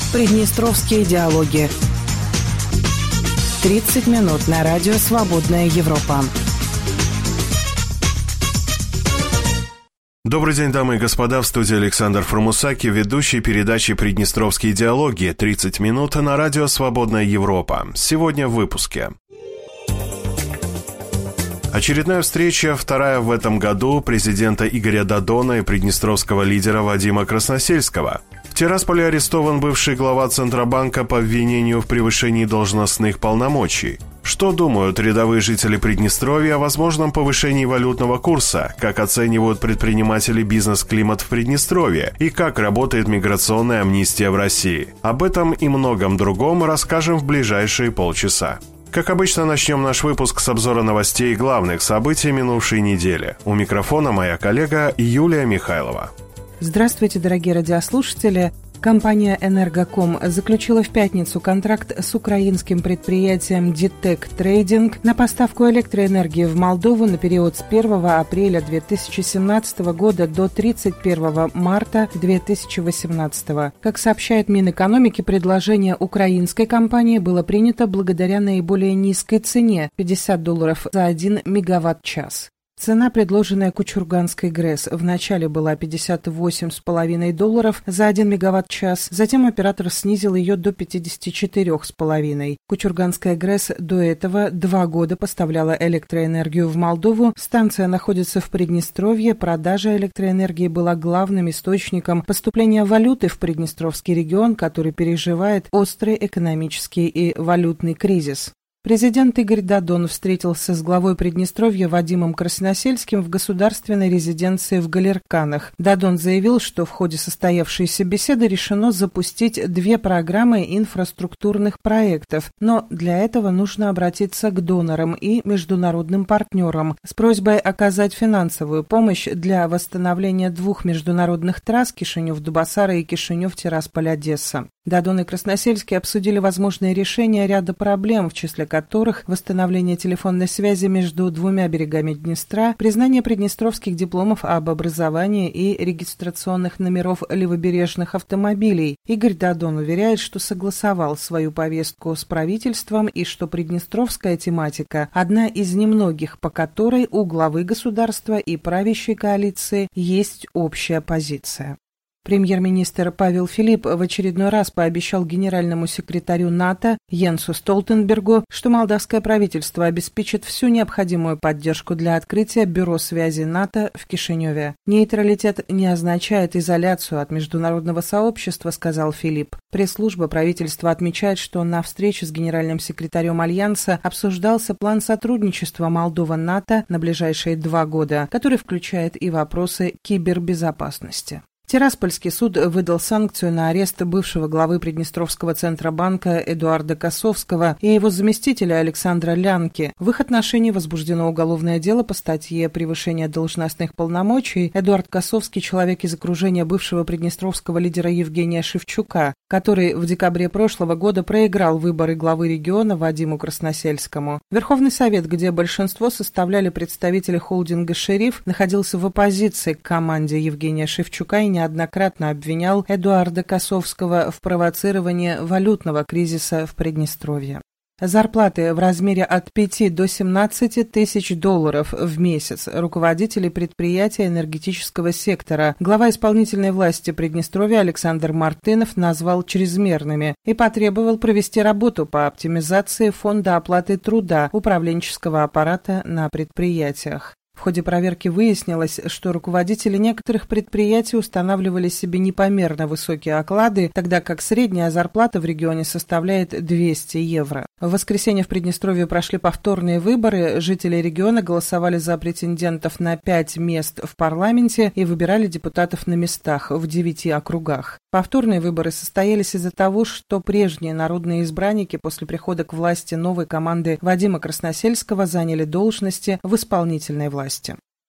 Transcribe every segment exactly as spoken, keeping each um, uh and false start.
Приднестровские диалоги. тридцать минут на радио «Свободная Европа». Добрый день, дамы и господа, в студии Александр Формусаки, ведущий передачи «Приднестровские диалоги». тридцать минут на радио «Свободная Европа». Сегодня в выпуске. Очередная встреча, вторая в этом году, президента Игоря Додона и приднестровского лидера Вадима Красносельского. В Тирасполе арестован бывший глава Центробанка по обвинению в превышении должностных полномочий. Что думают рядовые жители Приднестровья о возможном повышении валютного курса, как оценивают предприниматели бизнес-климат в Приднестровье и как работает миграционная амнистия в России. Об этом и многом другом расскажем в ближайшие полчаса. Как обычно, начнем наш выпуск с обзора новостей и главных событий минувшей недели. У микрофона моя коллега Юлия Михайлова. Здравствуйте, дорогие радиослушатели. Компания «Энергоком» заключила в пятницу контракт с украинским предприятием «Дитек Трейдинг» на поставку электроэнергии в Молдову на период с первого апреля две тысячи семнадцатого года до тридцать первого марта две тысячи восемнадцатого. Как сообщает Минэкономики, предложение украинской компании было принято благодаря наиболее низкой цене – пятьдесят долларов за один мегаватт-час. Цена, предложенная Кучурганской ГРЭС, вначале была пятьдесят восемь с половиной долларов за один мегаватт-час, затем оператор снизил ее до пятьдесят четыре с половиной. Кучурганская ГРЭС до этого два года поставляла электроэнергию в Молдову. Станция находится в Приднестровье. Продажа электроэнергии была главным источником поступления валюты в Приднестровский регион, который переживает острый экономический и валютный кризис. Президент Игорь Додон встретился с главой Приднестровья Вадимом Красносельским в государственной резиденции в Галерканах. Додон заявил, что в ходе состоявшейся беседы решено запустить две программы инфраструктурных проектов, но для этого нужно обратиться к донорам и международным партнерам с просьбой оказать финансовую помощь для восстановления двух международных трасс Кишинев-Дубасара и Кишинев-Тирасполь-Одесса. Додон и Красносельский обсудили возможные решения ряда проблем, в числе которых восстановление телефонной связи между двумя берегами Днестра, признание приднестровских дипломов об образовании и регистрационных номеров левобережных автомобилей. Игорь Додон уверяет, что согласовал свою повестку с правительством и что приднестровская тематика – одна из немногих, по которой у главы государства и правящей коалиции есть общая позиция. Премьер-министр Павел Филипп в очередной раз пообещал генеральному секретарю НАТО Йенсу Столтенбергу, что молдавское правительство обеспечит всю необходимую поддержку для открытия бюро связи НАТО в Кишиневе. «Нейтралитет не означает изоляцию от международного сообщества», — сказал Филипп. Пресс-служба правительства отмечает, что на встрече с генеральным секретарем Альянса обсуждался план сотрудничества Молдова-НАТО на ближайшие два года, который включает и вопросы кибербезопасности. Тираспольский суд выдал санкцию на арест бывшего главы Приднестровского Центробанка Эдуарда Косовского и его заместителя Александра Лянки. В их отношении возбуждено уголовное дело по статье «Превышение должностных полномочий». Эдуард Косовский – человек из окружения бывшего приднестровского лидера Евгения Шевчука, который в декабре прошлого года проиграл выборы главы региона Вадиму Красносельскому. Верховный совет, где большинство составляли представители холдинга «Шериф», находился в оппозиции к команде Евгения Шевчука и неоднократно обвинял Эдуарда Косовского в провоцировании валютного кризиса в Приднестровье. Зарплаты в размере от пяти до семнадцати тысяч долларов в месяц руководителей предприятия энергетического сектора глава исполнительной власти Приднестровья Александр Мартынов назвал чрезмерными и потребовал провести работу по оптимизации фонда оплаты труда управленческого аппарата на предприятиях. В ходе проверки выяснилось, что руководители некоторых предприятий устанавливали себе непомерно высокие оклады, тогда как средняя зарплата в регионе составляет двести евро. В воскресенье в Приднестровье прошли повторные выборы. Жители региона голосовали за претендентов на пять мест в парламенте и выбирали депутатов на местах в девяти округах. Повторные выборы состоялись из-за того, что прежние народные избранники после прихода к власти новой команды Вадима Красносельского заняли должности в исполнительной власти.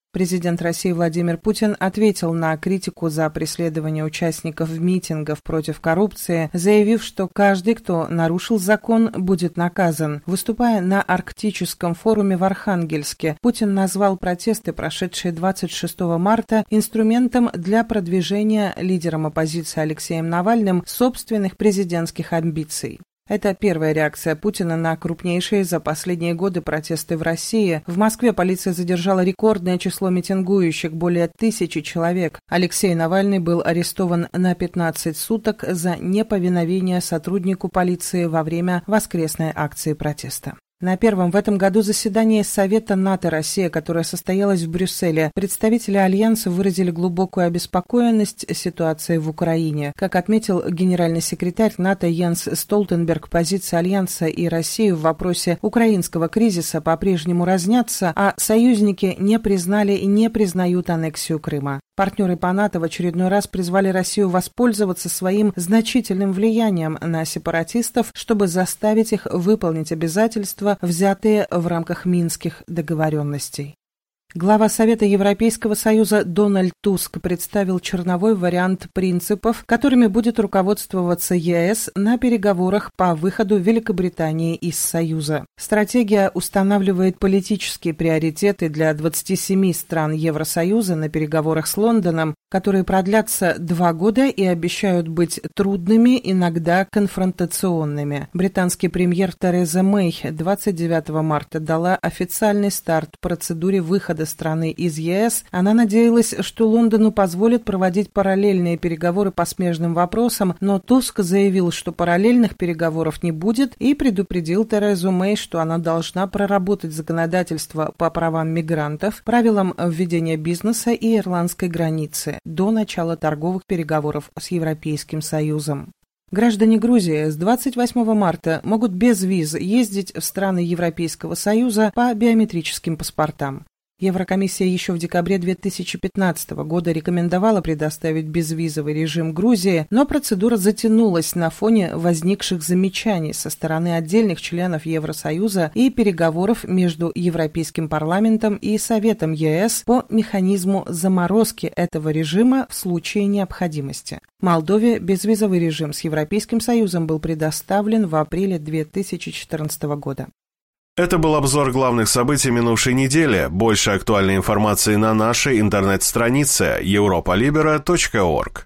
Президент России Владимир Путин ответил на критику за преследование участников митингов против коррупции, заявив, что каждый, кто нарушил закон, будет наказан. Выступая на Арктическом форуме в Архангельске, Путин назвал протесты, прошедшие двадцать шестого марта, инструментом для продвижения лидером оппозиции Алексеем Навальным собственных президентских амбиций. Это первая реакция Путина на крупнейшие за последние годы протесты в России. В Москве полиция задержала рекордное число митингующих – более тысячи человек. Алексей Навальный был арестован на пятнадцать суток за неповиновение сотруднику полиции во время воскресной акции протеста. На первом в этом году заседании Совета НАТО-Россия, которое состоялось в Брюсселе, представители Альянса выразили глубокую обеспокоенность ситуацией в Украине. Как отметил генеральный секретарь НАТО Йенс Столтенберг, позиции Альянса и России в вопросе украинского кризиса по-прежнему разнятся, а союзники не признали и не признают аннексию Крыма. Партнеры по НАТО в очередной раз призвали Россию воспользоваться своим значительным влиянием на сепаратистов, чтобы заставить их выполнить обязательства, взятые в рамках Минских договоренностей. Глава Совета Европейского Союза Дональд Туск представил черновой вариант принципов, которыми будет руководствоваться ЕС на переговорах по выходу Великобритании из Союза. Стратегия устанавливает политические приоритеты для двадцати семи стран Евросоюза на переговорах с Лондоном, которые продлятся два года и обещают быть трудными, иногда конфронтационными. Британский премьер Тереза Мэй двадцать девятого марта дала официальный старт процедуре выхода страны из ЕС. Она надеялась, что Лондону позволят проводить параллельные переговоры по смежным вопросам, но Туск заявил, что параллельных переговоров не будет, и предупредил Терезу Мэй, что она должна проработать законодательство по правам мигрантов, правилам введения бизнеса и ирландской границы до начала торговых переговоров с Европейским Союзом. Граждане Грузии с двадцать восьмого марта могут без виз ездить в страны Европейского Союза по биометрическим паспортам. Еврокомиссия еще в декабре две тысячи пятнадцатого года рекомендовала предоставить безвизовый режим Грузии, но процедура затянулась на фоне возникших замечаний со стороны отдельных членов Евросоюза и переговоров между Европейским парламентом и Советом ЕС по механизму заморозки этого режима в случае необходимости. Молдове безвизовый режим с Европейским Союзом был предоставлен в апреле две тысячи четырнадцатого года. Это был обзор главных событий минувшей недели. Больше актуальной информации на нашей интернет-странице европа либера точка орг.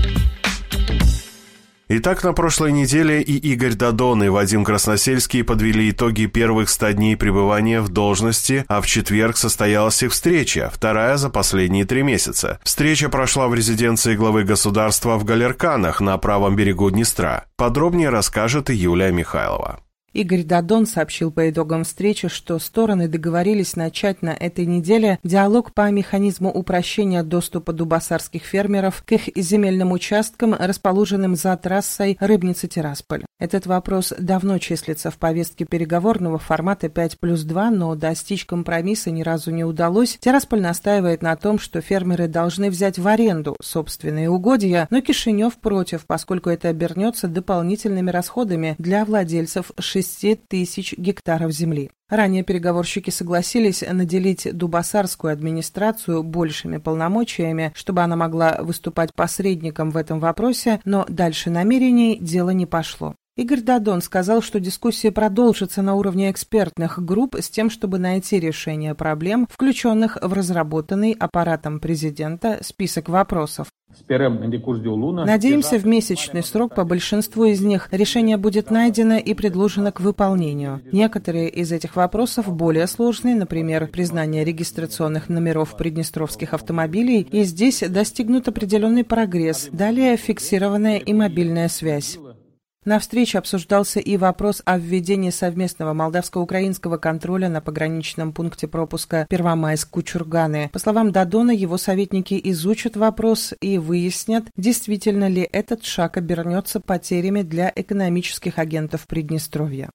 Итак, на прошлой неделе и Игорь Дадон, и Вадим Красносельский подвели итоги первых ста дней пребывания в должности, а в четверг состоялась их встреча, вторая за последние три месяца. Встреча прошла в резиденции главы государства в Галерканах на правом берегу Днестра. Подробнее расскажет и Юлия Михайлова. Игорь Дадон сообщил по итогам встречи, что стороны договорились начать на этой неделе диалог по механизму упрощения доступа дубасарских фермеров к их земельным участкам, расположенным за трассой Рыбница-Тирасполь. Этот вопрос давно числится в повестке переговорного формата пять плюс два, но достичь компромисса ни разу не удалось. Тирасполь настаивает на том, что фермеры должны взять в аренду собственные угодья, но Кишинев против, поскольку это обернется дополнительными расходами для владельцев шести тысяч гектаров земли. Ранее переговорщики согласились наделить дубасарскую администрацию большими полномочиями, чтобы она могла выступать посредником в этом вопросе, но дальше намерений дело не пошло. Игорь Дадон сказал, что дискуссия продолжится на уровне экспертных групп с тем, чтобы найти решение проблем, включенных в разработанный аппаратом президента список вопросов. Надеемся, в месячный срок по большинству из них решение будет найдено и предложено к выполнению. Некоторые из этих вопросов более сложные, например, признание регистрационных номеров приднестровских автомобилей, и здесь достигнут определенный прогресс, далее фиксированная и мобильная связь. На встрече обсуждался и вопрос о введении совместного молдавско-украинского контроля на пограничном пункте пропуска Первомайск-Кучурганы. По словам Дадона, его советники изучат вопрос и выяснят, действительно ли этот шаг обернется потерями для экономических агентов Приднестровья.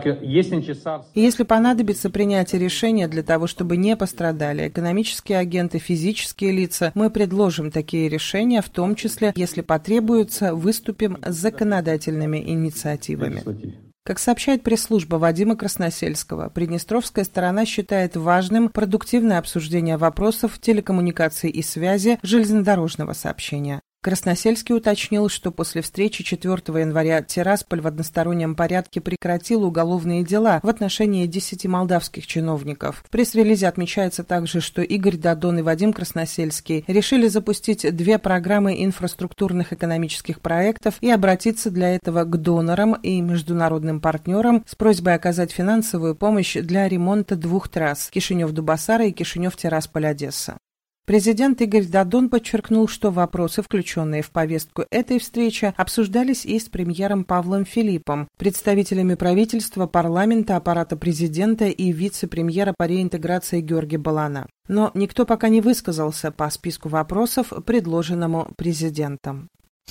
И если понадобится принятие решения для того, чтобы не пострадали экономические агенты, физические лица, мы предложим такие решения, в том числе, если потребуется, выступим с законодательными инициативами. Как сообщает пресс-служба Вадима Красносельского, приднестровская сторона считает важным продуктивное обсуждение вопросов телекоммуникаций и связи железнодорожного сообщения. Красносельский уточнил, что после встречи четвёртого января Тирасполь в одностороннем порядке прекратил уголовные дела в отношении десяти молдавских чиновников. В пресс-релизе отмечается также, что Игорь Додон и Вадим Красносельский решили запустить две программы инфраструктурных экономических проектов и обратиться для этого к донорам и международным партнерам с просьбой оказать финансовую помощь для ремонта двух трасс – Кишинев-Дубасара и Кишинев-Тирасполь-Одесса. Президент Игорь Додон подчеркнул, что вопросы, включенные в повестку этой встречи, обсуждались и с премьером Павлом Филиппом, представителями правительства, парламента, аппарата президента и вице-премьера по реинтеграции Георгия Балана. Но никто пока не высказался по списку вопросов, предложенному президентом.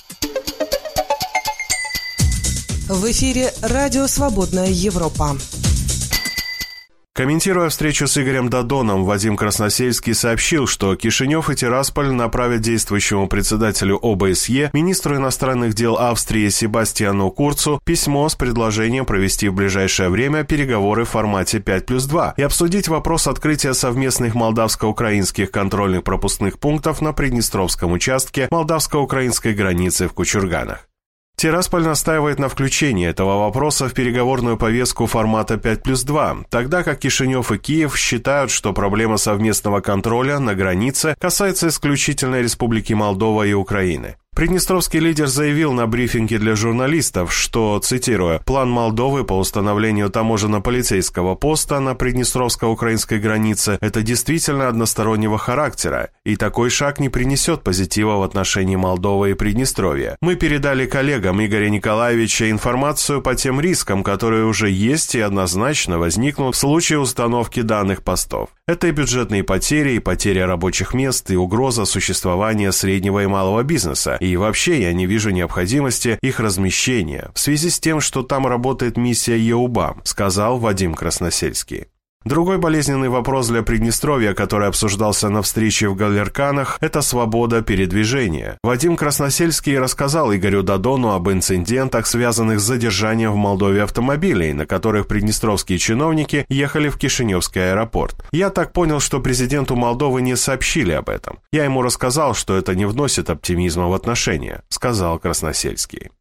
В эфире «Радио Свободная Европа». Комментируя встречу с Игорем Додоном, Вадим Красносельский сообщил, что Кишинев и Тирасполь направят действующему председателю О Бэ С Е, министру иностранных дел Австрии Себастьяну Курцу, письмо с предложением провести в ближайшее время переговоры в формате пять плюс два и обсудить вопрос открытия совместных молдавско-украинских контрольных пропускных пунктов на Приднестровском участке молдавско-украинской границы в Кучурганах. Тирасполь настаивает на включении этого вопроса в переговорную повестку формата пять плюс два, тогда как Кишинев и Киев считают, что проблема совместного контроля на границе касается исключительно Республики Молдова и Украины. Приднестровский лидер заявил на брифинге для журналистов, что, цитирую, «план Молдовы по установлению таможенно-полицейского поста на приднестровско-украинской границе – это действительно одностороннего характера, и такой шаг не принесет позитива в отношении Молдовы и Приднестровья. Мы передали коллегам Игоря Николаевича информацию по тем рискам, которые уже есть и однозначно возникнут в случае установки данных постов. Это и бюджетные потери, и потеря рабочих мест, и угроза существования среднего и малого бизнеса. И вообще я не вижу необходимости их размещения в связи с тем, что там работает миссия Е У Б А, сказал Вадим Красносельский. Другой болезненный вопрос для Приднестровья, который обсуждался на встрече в Галерканах, это свобода передвижения. Вадим Красносельский рассказал Игорю Додону об инцидентах, связанных с задержанием в Молдове автомобилей, на которых приднестровские чиновники ехали в Кишиневский аэропорт. Я так понял, что президенту Молдовы не сообщили об этом. Я ему рассказал, что это не вносит оптимизма в отношения, сказал Красносельский.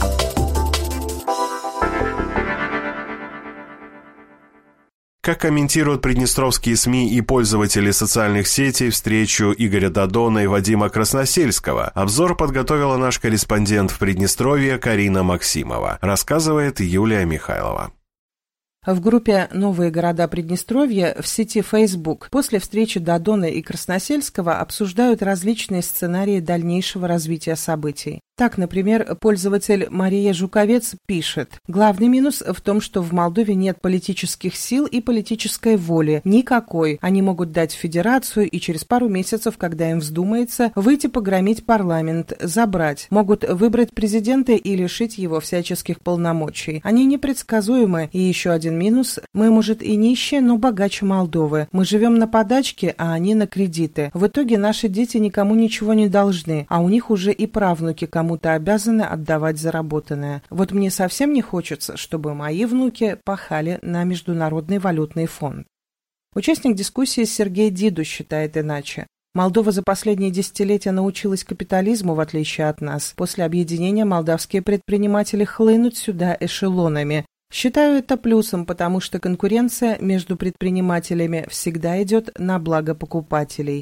Как комментируют приднестровские СМИ и пользователи социальных сетей встречу Игоря Додона и Вадима Красносельского, обзор подготовила наш корреспондент в Приднестровье Карина Максимова, рассказывает Юлия Михайлова. В группе «Новые города Приднестровья» в сети Facebook после встречи Додона и Красносельского обсуждают различные сценарии дальнейшего развития событий. Так, например, пользователь Мария Жуковец пишет: «Главный минус в том, что в Молдове нет политических сил и политической воли. Никакой. Они могут дать федерацию и через пару месяцев, когда им вздумается, выйти погромить парламент, забрать. Могут выбрать президента и лишить его всяческих полномочий. Они непредсказуемы. И еще один минус. Мы, может, и нищие, но богаче Молдовы. Мы живем на подачки, а они на кредиты. В итоге наши дети никому ничего не должны, а у них уже и правнуки кому кому-то обязаны отдавать заработанное. Вот мне совсем не хочется, чтобы мои внуки пахали на Международный валютный фонд». Участник дискуссии Сергей Диду считает иначе. Молдова за последние десятилетия научилась капитализму, в отличие от нас. После объединения молдавские предприниматели хлынут сюда эшелонами. Считаю это плюсом, потому что конкуренция между предпринимателями всегда идет на благо покупателей.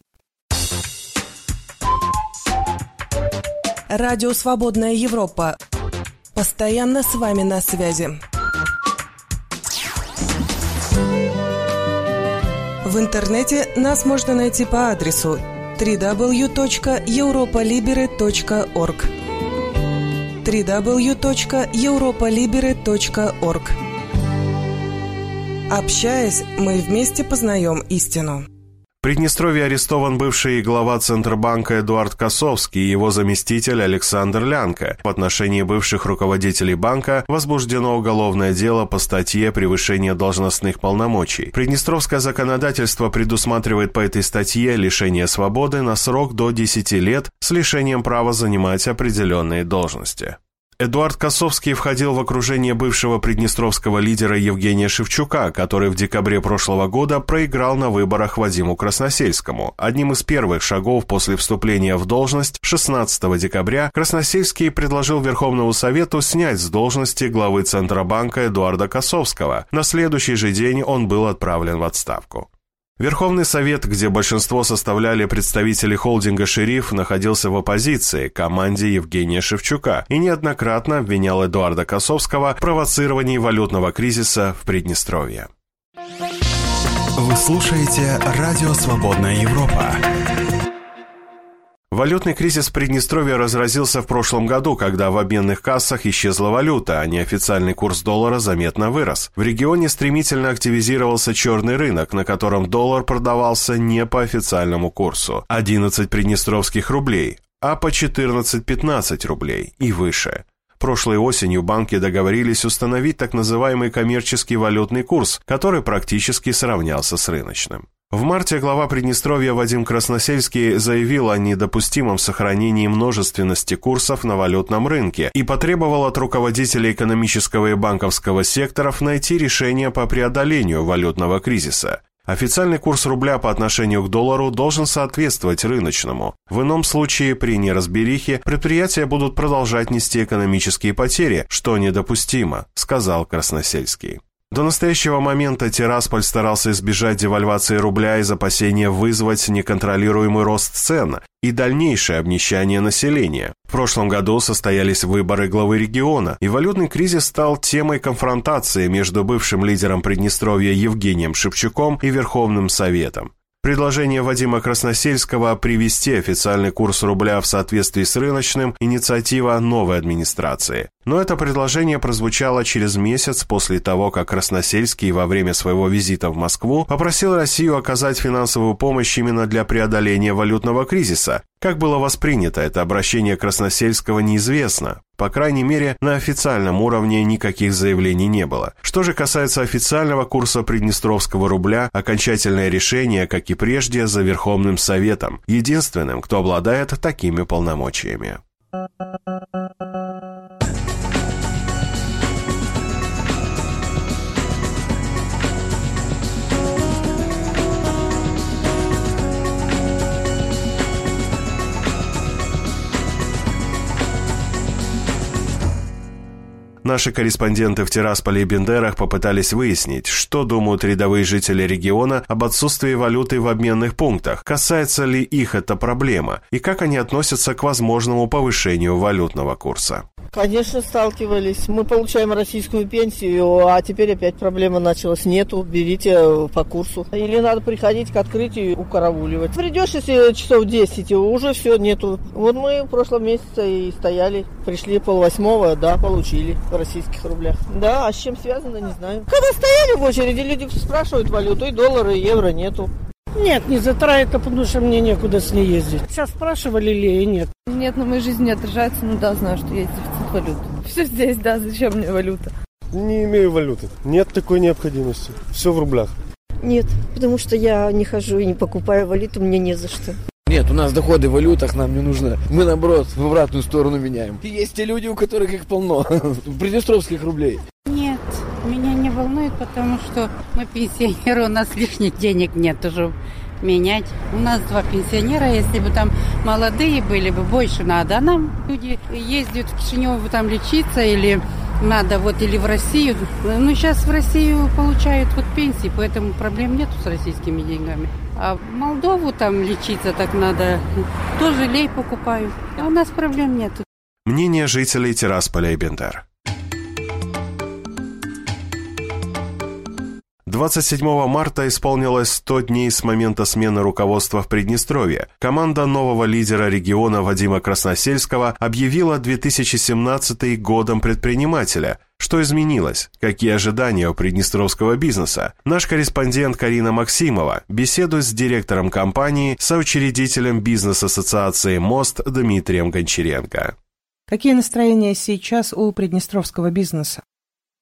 Радио «Свободная Европа». Постоянно с вами на связи. В интернете нас можно найти по адресу дабл ю дабл ю дабл ю точка европалиберы точка орг. дабл ю дабл ю дабл ю точка европалиберы точка орг. Общаясь, мы вместе познаем истину. В Приднестровье арестован бывший глава Центробанка Эдуард Косовский и его заместитель Александр Лянка. В отношении бывших руководителей банка возбуждено уголовное дело по статье «Превышение должностных полномочий». Приднестровское законодательство предусматривает по этой статье лишение свободы на срок до десяти лет с лишением права занимать определенные должности. Эдуард Косовский входил в окружение бывшего приднестровского лидера Евгения Шевчука, который в декабре прошлого года проиграл на выборах Вадиму Красносельскому. Одним из первых шагов после вступления в должность шестнадцатого декабря Красносельский предложил Верховному Совету снять с должности главы Центробанка Эдуарда Косовского. На следующий же день он был отправлен в отставку. Верховный Совет, где большинство составляли представители холдинга «Шериф», находился в оппозиции команде Евгения Шевчука и неоднократно обвинял Эдуарда Косовского в провоцировании валютного кризиса в Приднестровье. Вы слушаете «Радио Свободная Европа». Валютный кризис в Приднестровье разразился в прошлом году, когда в обменных кассах исчезла валюта, а неофициальный курс доллара заметно вырос. В регионе стремительно активизировался черный рынок, на котором доллар продавался не по официальному курсу – одиннадцать приднестровских рублей, а по четырнадцать-пятнадцать рублей и выше. Прошлой осенью банки договорились установить так называемый коммерческий валютный курс, который практически сравнялся с рыночным. В марте глава Приднестровья Вадим Красносельский заявил о недопустимом сохранении множественности курсов на валютном рынке и потребовал от руководителей экономического и банковского секторов найти решение по преодолению валютного кризиса. Официальный курс рубля по отношению к доллару должен соответствовать рыночному. В ином случае, при неразберихе, предприятия будут продолжать нести экономические потери, что недопустимо, сказал Красносельский. До настоящего момента Тирасполь старался избежать девальвации рубля из опасения вызвать неконтролируемый рост цен и дальнейшее обнищание населения. В прошлом году состоялись выборы главы региона, и валютный кризис стал темой конфронтации между бывшим лидером Приднестровья Евгением Шевчуком и Верховным Советом. Предложение Вадима Красносельского привести официальный курс рубля в соответствии с рыночным – инициатива новой администрации. Но это предложение прозвучало через месяц после того, как Красносельский во время своего визита в Москву попросил Россию оказать финансовую помощь именно для преодоления валютного кризиса. Как было воспринято это обращение Красносельского, неизвестно. По крайней мере, на официальном уровне никаких заявлений не было. Что же касается официального курса приднестровского рубля, окончательное решение, как и прежде, за Верховным Советом, единственным, кто обладает такими полномочиями. Наши корреспонденты в Тирасполе и Бендерах попытались выяснить, что думают рядовые жители региона об отсутствии валюты в обменных пунктах, касается ли их эта проблема, и как они относятся к возможному повышению валютного курса. Конечно, сталкивались. Мы получаем российскую пенсию, а теперь опять проблема началась. Нету, берите по курсу. Или надо приходить к открытию и укарауливать. Придешь, если часов десять, уже все, нету. Вот мы в прошлом месяце и стояли. Пришли полвосьмого, да, получили в российских рублях. Да, а с чем связано, не знаю. Когда стояли в очереди, люди спрашивают валюту, и доллары, и евро нету. Нет, не затраит, потому что мне некуда с ней ездить. Сейчас спрашивали ли и нет. Нет, на моей жизни не отражается, но да, знаю, что есть дефицит валюты. Все здесь, да, зачем мне валюта? Не имею валюты, нет такой необходимости, все в рублях. Нет, потому что я не хожу и не покупаю валюту, мне не за что. Нет, у нас доходы в валютах нам не нужны. Мы, наоборот, в обратную сторону меняем. И есть те люди, у которых их полно, приднестровских рублей. Нет, меня не волнует, потому что мы пенсионеры, у нас лишних денег нет уже менять. У нас два пенсионера, если бы там молодые были бы, больше надо. А нам люди ездят в Кишинев там лечиться или надо вот или в Россию. Ну, сейчас в Россию получают вот пенсии, поэтому проблем нету с российскими деньгами. А в Молдову там лечиться так надо, тоже лей покупаю. А у нас проблем нету. Мнение жителей Тирасполя и Бендер. двадцать седьмого марта исполнилось сто дней с момента смены руководства в Приднестровье. Команда нового лидера региона Вадима Красносельского объявила две тысячи семнадцатый годом предпринимателя. Что изменилось? Какие ожидания у приднестровского бизнеса? Наш корреспондент Карина Максимова беседует с директором компании, соучредителем бизнес-ассоциации «Мост» Дмитрием Гончаренко. Какие настроения сейчас у приднестровского бизнеса?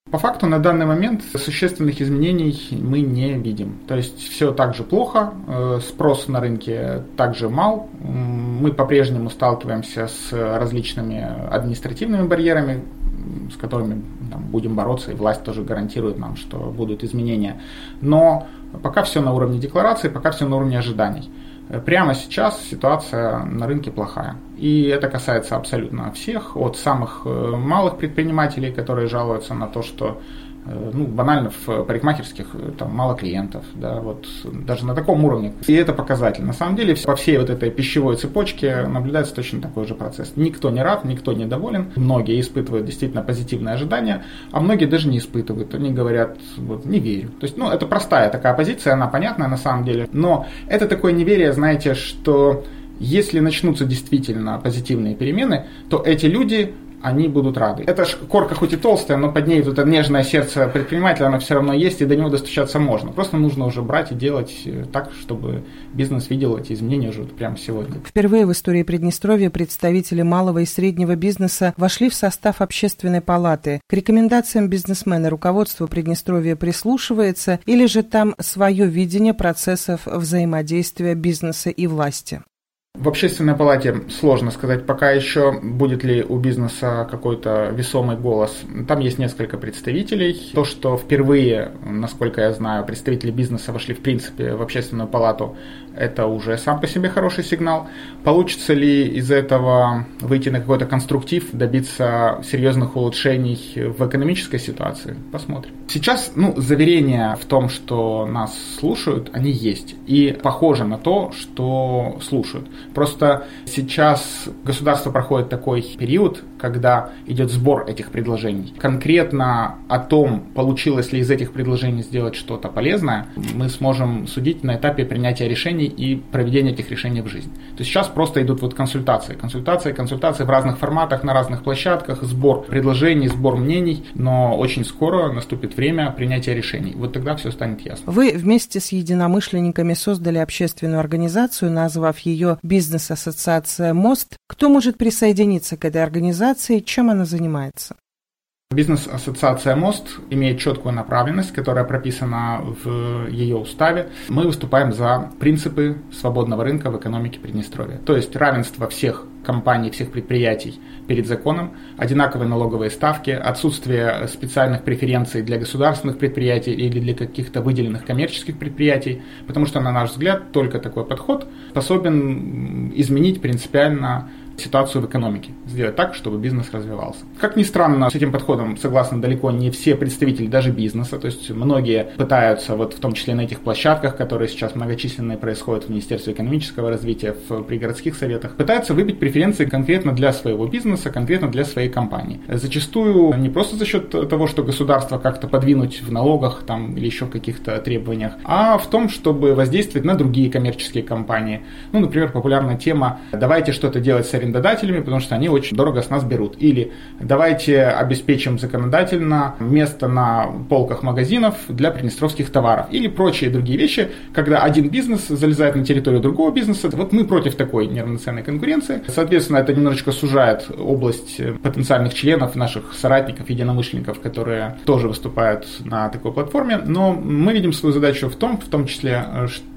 По факту на данный момент существенных изменений мы не видим. То есть все так же плохо, спрос на рынке также мал. Мы по-прежнему сталкиваемся с различными административными барьерами, с которыми там, будем бороться, и власть тоже гарантирует нам, что будут изменения. Но пока все на уровне декларации, пока все на уровне ожиданий. Прямо сейчас ситуация на рынке плохая. И это касается абсолютно всех, от самых малых предпринимателей, которые жалуются на то, что ну, банально в парикмахерских там мало клиентов, да, вот даже на таком уровне. И это показатель. На самом деле по всей вот этой пищевой цепочке наблюдается точно такой же процесс. Никто не рад, никто не доволен. Многие испытывают действительно позитивные ожидания, а многие даже не испытывают. Они говорят, вот, не верю. То есть, ну, это простая такая позиция, она понятная на самом деле. Но это такое неверие, знаете, что если начнутся действительно позитивные перемены, то эти люди... они будут рады. Эта корка хоть и толстая, но под ней вот это нежное сердце предпринимателя, оно все равно есть, и до него достучаться можно. Просто нужно уже брать и делать так, чтобы бизнес видел эти изменения уже прямо сегодня. Впервые в истории Приднестровья представители малого и среднего бизнеса вошли в состав общественной палаты. К рекомендациям бизнесмена руководство Приднестровья прислушивается, или же там свое видение процессов взаимодействия бизнеса и власти? В общественной палате сложно сказать пока еще, будет ли у бизнеса какой-то весомый голос. Там есть несколько представителей. То, что впервые, насколько я знаю, представители бизнеса вошли в принципе в общественную палату, это уже сам по себе хороший сигнал. Получится ли из этого выйти на какой-то конструктив, добиться серьезных улучшений в экономической ситуации? Посмотрим. Сейчас, ну, заверения в том, что нас слушают, они есть. И похоже на то, что слушают. Просто сейчас государство проходит такой период, когда идет сбор этих предложений. Конкретно о том, получилось ли из этих предложений сделать что-то полезное, мы сможем судить на этапе принятия решений и проведения этих решений в жизнь. То есть сейчас просто идут вот консультации, консультации, консультации в разных форматах, на разных площадках, сбор предложений, сбор мнений, но очень скоро наступит время принятия решений. Вот тогда все станет ясно. Вы вместе с единомышленниками создали общественную организацию, назвав ее «Бизнес-ассоциация МОСТ». Кто может присоединиться к этой организации, чем она занимается? Бизнес-ассоциация МОСТ имеет четкую направленность, которая прописана в ее уставе. Мы выступаем за принципы свободного рынка в экономике Приднестровья. То есть равенство всех компаний, всех предприятий перед законом, одинаковые налоговые ставки, отсутствие специальных преференций для государственных предприятий или для каких-то выделенных коммерческих предприятий, потому что, на наш взгляд, только такой подход способен изменить принципиально ситуацию в экономике, сделать так, чтобы бизнес развивался. Как ни странно, с этим подходом согласны далеко не все представители даже бизнеса, то есть многие пытаются, вот в том числе на этих площадках, которые сейчас многочисленные происходят в Министерстве экономического развития, в пригородских советах, пытаются выбить преференции конкретно для своего бизнеса, конкретно для своей компании. Зачастую не просто за счет того, что государство как-то подвинуть в налогах там, или еще в каких-то требованиях, а в том, чтобы воздействовать на другие коммерческие компании. Ну, например, популярная тема «давайте что-то делать с арендодателями, потому что они очень дорого с нас берут». Или давайте обеспечим законодательно место на полках магазинов для приднестровских товаров. Или прочие другие вещи, когда один бизнес залезает на территорию другого бизнеса. Вот мы против такой неравноценной конкуренции. Соответственно, это немножечко сужает область потенциальных членов, наших соратников, единомышленников, которые тоже выступают на такой платформе. Но мы видим свою задачу в том, в том числе,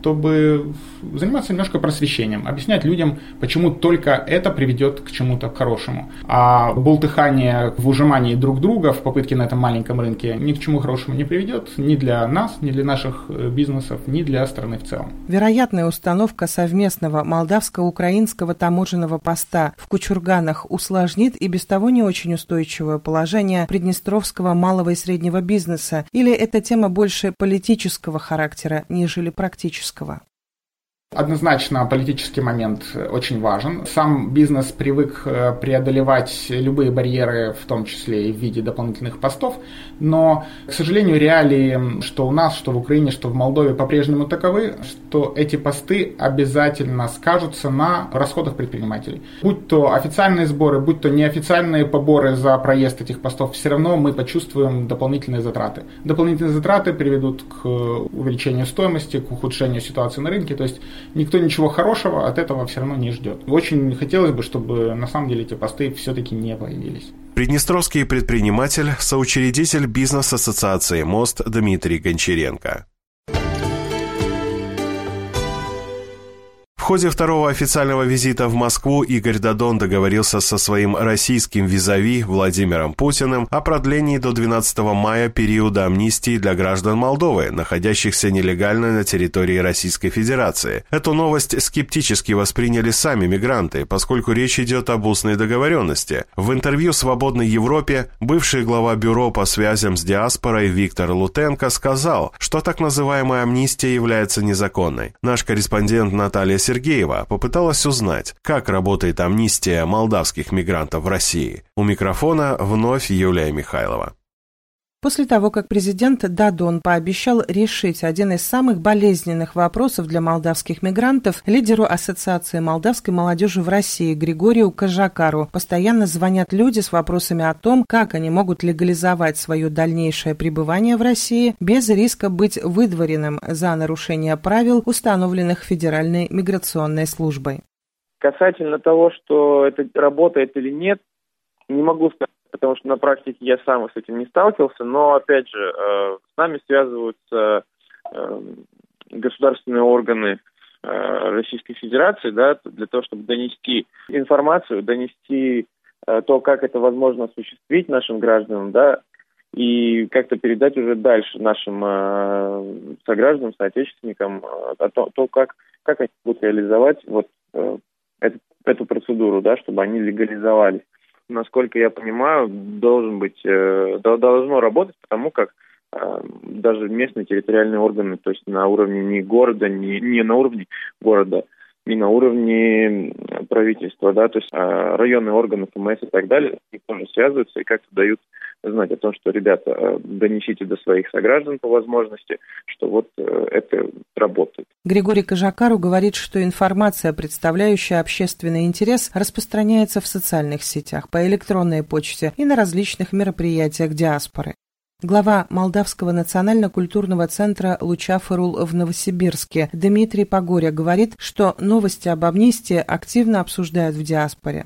чтобы заниматься немножко просвещением, объяснять людям, почему только это приведет к чему-то хорошему. А бултыхание в ужимании друг друга в попытке на этом маленьком рынке ни к чему хорошему не приведет ни для нас, ни для наших бизнесов, ни для страны в целом. Вероятная установка совместного молдавско-украинского таможенного поста в Кучурганах усложнит и без того не очень устойчивое положение приднестровского малого и среднего бизнеса, или эта тема больше политического характера, нежели практического? Однозначно политический момент очень важен. Сам бизнес привык преодолевать любые барьеры, в том числе и в виде дополнительных постов, но, к сожалению, реалии, что у нас, что в Украине, что в Молдове, по-прежнему таковы, что эти посты обязательно скажутся на расходах предпринимателей. Будь то официальные сборы, будь то неофициальные поборы за проезд этих постов, все равно мы почувствуем дополнительные затраты. Дополнительные затраты приведут к увеличению стоимости, к ухудшению ситуации на рынке, то есть никто ничего хорошего от этого все равно не ждет. Очень хотелось бы, чтобы на самом деле эти посты все-таки не появились. Приднестровский предприниматель, соучредитель бизнес-ассоциации «Мост» Дмитрий Гончаренко. В ходе второго официального визита в Москву Игорь Додон договорился со своим российским визави Владимиром Путиным о продлении до двенадцатого мая периода амнистии для граждан Молдовы, находящихся нелегально на территории Российской Федерации. Эту новость скептически восприняли сами мигранты, поскольку речь идет об устной договоренности. В интервью «Свободной Европе» бывший глава бюро по связям с диаспорой Виктор Лутенко сказал, что так называемая амнистия является незаконной. Наш корреспондент Наталья Сергеевна Сергеева попыталась узнать, как работает амнистия молдавских мигрантов в России. У микрофона вновь Юлия Михайлова. После того, как президент Додон пообещал решить один из самых болезненных вопросов для молдавских мигрантов, лидеру Ассоциации молдавской молодежи в России Григорию Кожакару постоянно звонят люди с вопросами о том, как они могут легализовать свое дальнейшее пребывание в России без риска быть выдворенным за нарушение правил, установленных Федеральной миграционной службой. Касательно того, что это работает или нет, не могу сказать, потому что на практике я сам с этим не сталкивался, но, опять же, э, с нами связываются э, государственные органы э, Российской Федерации, да, для того, чтобы донести информацию, донести э, то, как это возможно осуществить нашим гражданам, да, и как-то передать уже дальше нашим э, согражданам, соотечественникам э, то, то как, как они будут реализовать вот э, эту, эту процедуру, да, чтобы они легализовались. Насколько я понимаю, должен быть, э, должно работать, потому как э, даже местные территориальные органы, то есть на уровне не города, не, не на уровне города, не на уровне правительства, да, то есть э, районные органы ФМС и так далее, они тоже связываются и как-то дают знать о том, что, ребята, э, донесите до своих сограждан по возможности, что вот э, это работает. Григорий Кожакару говорит, что информация, представляющая общественный интерес, распространяется в социальных сетях, по электронной почте и на различных мероприятиях диаспоры. Глава Молдавского национально-культурного центра Лучаферул в Новосибирске Дмитрий Погоря говорит, что новости об амнистии активно обсуждают в диаспоре.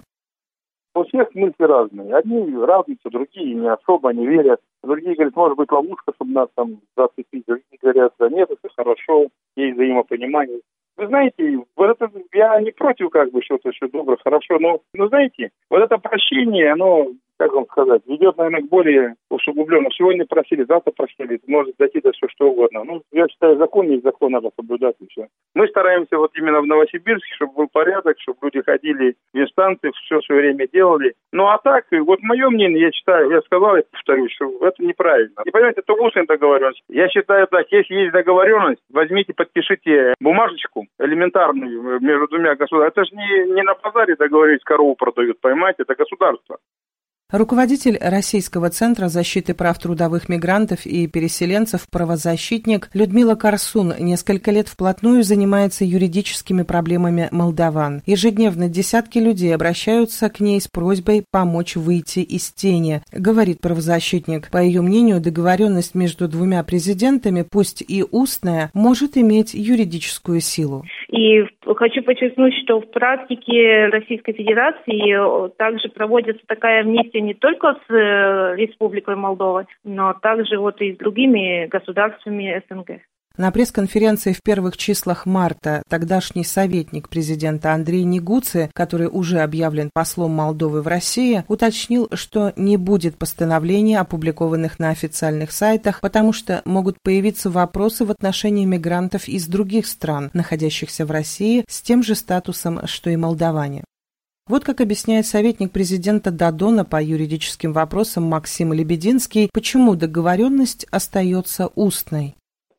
У всех мысли разные. Одни радуются, другие не особо не верят. Другие говорят, может быть, ловушка, чтобы нас там зацепить. Другие говорят, да нет, это хорошо, есть взаимопонимание. Вы знаете, вот это, я не против как бы что-то, что добро, хорошо, но, но знаете, вот это прощение, оно, как вам сказать, ведет, наверное, к более усугубленному. Сегодня просили, завтра просили, может дойти до все что угодно. Ну, я считаю, закон есть закон, надо соблюдать и все. Мы стараемся вот именно в Новосибирске, чтобы был порядок, чтобы люди ходили в инстанции, все в свое время делали. Ну, а так, вот мое мнение, я считаю, я сказал, я повторюсь, что это неправильно. И понимаете, это устная договоренность. Я считаю так, если есть договоренность, возьмите, подпишите бумажечку элементарную между двумя государствами. Это же не, не на базаре договорились, корову продают, понимаете, это государство. Руководитель Российского центра защиты прав трудовых мигрантов и переселенцев, правозащитник Людмила Корсун несколько лет вплотную занимается юридическими проблемами молдаван. Ежедневно десятки людей обращаются к ней с просьбой помочь выйти из тени, говорит правозащитник. По ее мнению, договоренность между двумя президентами, пусть и устная, может иметь юридическую силу. И хочу подчеркнуть, что в практике Российской Федерации также проводится такая амнистия не только с Республикой Молдова, но также вот и с другими государствами СНГ. На пресс-конференции в первых числах марта тогдашний советник президента Андрей Негуци, который уже объявлен послом Молдовы в России, уточнил, что не будет постановлений, опубликованных на официальных сайтах, потому что могут появиться вопросы в отношении мигрантов из других стран, находящихся в России, с тем же статусом, что и молдаване. Вот как объясняет советник президента Додона по юридическим вопросам Максим Лебединский, почему договоренность остается устной.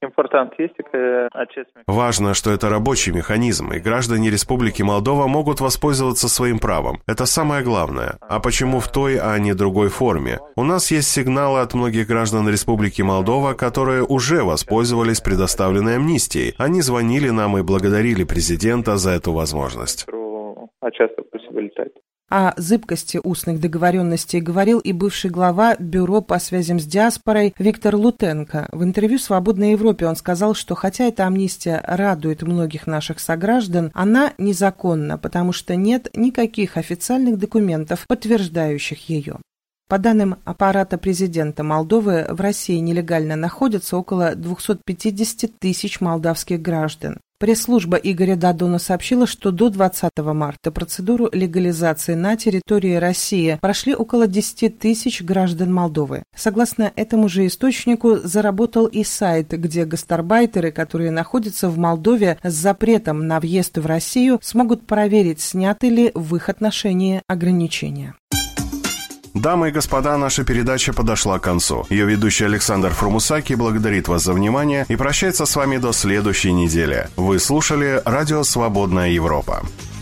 Важно, что это рабочий механизм, и граждане Республики Молдова могут воспользоваться своим правом. Это самое главное. А почему в той, а не другой форме? У нас есть сигналы от многих граждан Республики Молдова, которые уже воспользовались предоставленной амнистией. Они звонили нам и благодарили президента за эту возможность. О зыбкости устных договоренностей говорил и бывший глава Бюро по связям с диаспорой Виктор Лутенко. В интервью «Свободной Европе» он сказал, что хотя эта амнистия радует многих наших сограждан, она незаконна, потому что нет никаких официальных документов, подтверждающих ее. По данным аппарата президента Молдовы, в России нелегально находятся около двести пятьдесят тысяч молдавских граждан. Пресс-служба Игоря Додона сообщила, что до двадцатого марта процедуру легализации на территории России прошли около десять тысяч граждан Молдовы. Согласно этому же источнику, заработал и сайт, где гастарбайтеры, которые находятся в Молдове с запретом на въезд в Россию, смогут проверить, сняты ли в их отношении ограничения. Дамы и господа, наша передача подошла к концу. Ее ведущий Александр Фрумусаки благодарит вас за внимание и прощается с вами до следующей недели. Вы слушали «Радио Свободная Европа».